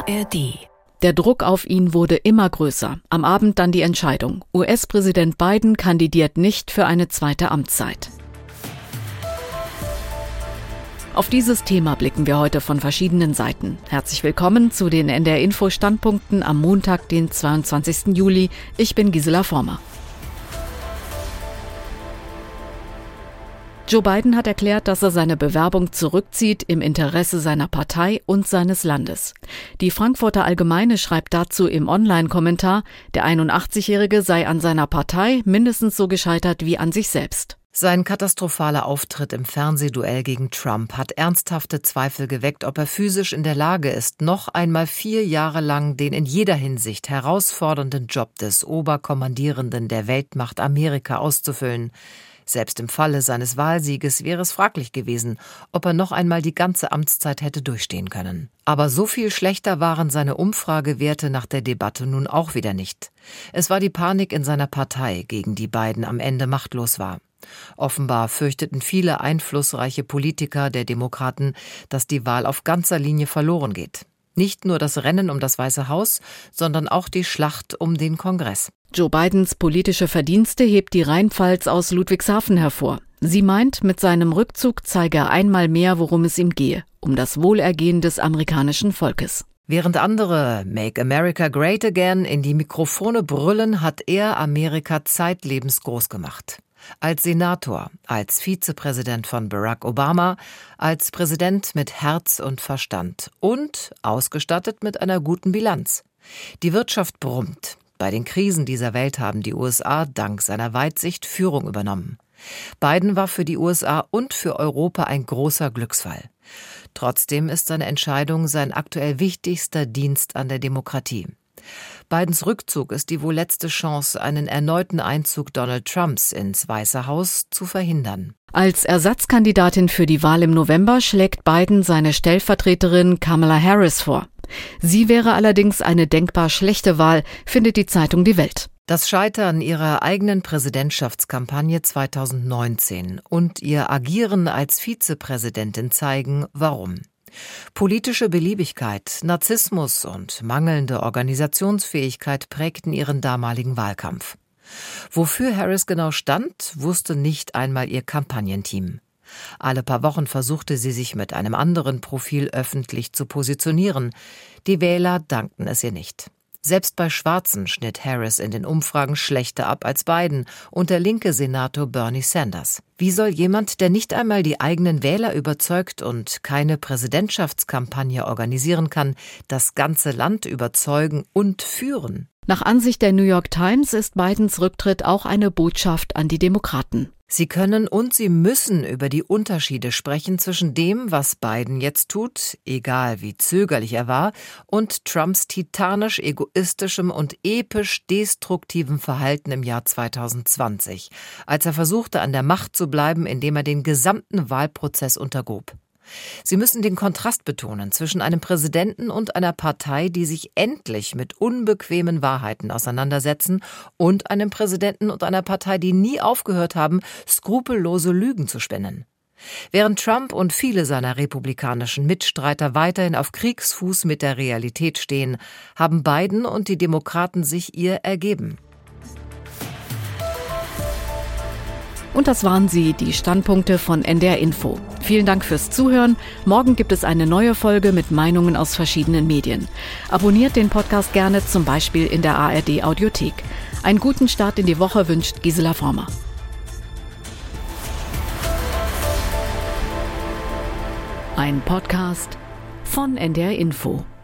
ARD. Der Druck auf ihn wurde immer größer. Am Abend dann die Entscheidung. US-Präsident Biden kandidiert nicht für eine zweite Amtszeit. Auf dieses Thema blicken wir heute von verschiedenen Seiten. Herzlich willkommen zu den NDR-Info-Standpunkten am Montag, den 22. Juli. Ich bin Gisela Former. Joe Biden hat erklärt, dass er seine Bewerbung zurückzieht im Interesse seiner Partei und seines Landes. Die Frankfurter Allgemeine schreibt dazu im Online-Kommentar, der 81-Jährige sei an seiner Partei mindestens so gescheitert wie an sich selbst. Sein katastrophaler Auftritt im Fernsehduell gegen Trump hat ernsthafte Zweifel geweckt, ob er physisch in der Lage ist, noch einmal 4 Jahre lang den in jeder Hinsicht herausfordernden Job des Oberkommandierenden der Weltmacht Amerika auszufüllen. Selbst im Falle seines Wahlsieges wäre es fraglich gewesen, ob er noch einmal die ganze Amtszeit hätte durchstehen können. Aber so viel schlechter waren seine Umfragewerte nach der Debatte nun auch wieder nicht. Es war die Panik in seiner Partei, gegen die Biden am Ende machtlos war. Offenbar fürchteten viele einflussreiche Politiker der Demokraten, dass die Wahl auf ganzer Linie verloren geht. Nicht nur das Rennen um das Weiße Haus, sondern auch die Schlacht um den Kongress. Joe Bidens politische Verdienste hebt die Rheinpfalz aus Ludwigshafen hervor. Sie meint, mit seinem Rückzug zeige er einmal mehr, worum es ihm gehe, um das Wohlergehen des amerikanischen Volkes. Während andere Make America Great Again in die Mikrofone brüllen, hat er Amerika zeitlebens groß gemacht. Als Senator, als Vizepräsident von Barack Obama, als Präsident mit Herz und Verstand und ausgestattet mit einer guten Bilanz. Die Wirtschaft brummt. Bei den Krisen dieser Welt haben die USA dank seiner Weitsicht Führung übernommen. Biden war für die USA und für Europa ein großer Glücksfall. Trotzdem ist seine Entscheidung sein aktuell wichtigster Dienst an der Demokratie. Bidens Rückzug ist die wohl letzte Chance, einen erneuten Einzug Donald Trumps ins Weiße Haus zu verhindern. Als Ersatzkandidatin für die Wahl im November schlägt Biden seine Stellvertreterin Kamala Harris vor. Sie wäre allerdings eine denkbar schlechte Wahl, findet die Zeitung Die Welt. Das Scheitern ihrer eigenen Präsidentschaftskampagne 2019 und ihr Agieren als Vizepräsidentin zeigen, warum. Politische Beliebigkeit, Narzissmus und mangelnde Organisationsfähigkeit prägten ihren damaligen Wahlkampf. Wofür Harris genau stand, wusste nicht einmal ihr Kampagnenteam. Alle paar Wochen versuchte sie sich mit einem anderen Profil öffentlich zu positionieren. Die Wähler dankten es ihr nicht. Selbst bei Schwarzen schnitt Harris in den Umfragen schlechter ab als Biden und der linke Senator Bernie Sanders. Wie soll jemand, der nicht einmal die eigenen Wähler überzeugt und keine Präsidentschaftskampagne organisieren kann, das ganze Land überzeugen und führen? Nach Ansicht der New York Times ist Bidens Rücktritt auch eine Botschaft an die Demokraten. Sie können und sie müssen über die Unterschiede sprechen zwischen dem, was Biden jetzt tut, egal wie zögerlich er war, und Trumps titanisch egoistischem und episch destruktivem Verhalten im Jahr 2020, als er versuchte, an der Macht zu bleiben, indem er den gesamten Wahlprozess untergrub. Sie müssen den Kontrast betonen zwischen einem Präsidenten und einer Partei, die sich endlich mit unbequemen Wahrheiten auseinandersetzen, und einem Präsidenten und einer Partei, die nie aufgehört haben, skrupellose Lügen zu spinnen. Während Trump und viele seiner republikanischen Mitstreiter weiterhin auf Kriegsfuß mit der Realität stehen, haben Biden und die Demokraten sich ihr ergeben. Und das waren sie, die Standpunkte von NDR Info. Vielen Dank fürs Zuhören. Morgen gibt es eine neue Folge mit Meinungen aus verschiedenen Medien. Abonniert den Podcast gerne, zum Beispiel in der ARD Audiothek. Einen guten Start in die Woche wünscht Gisela Former. Ein Podcast von NDR Info.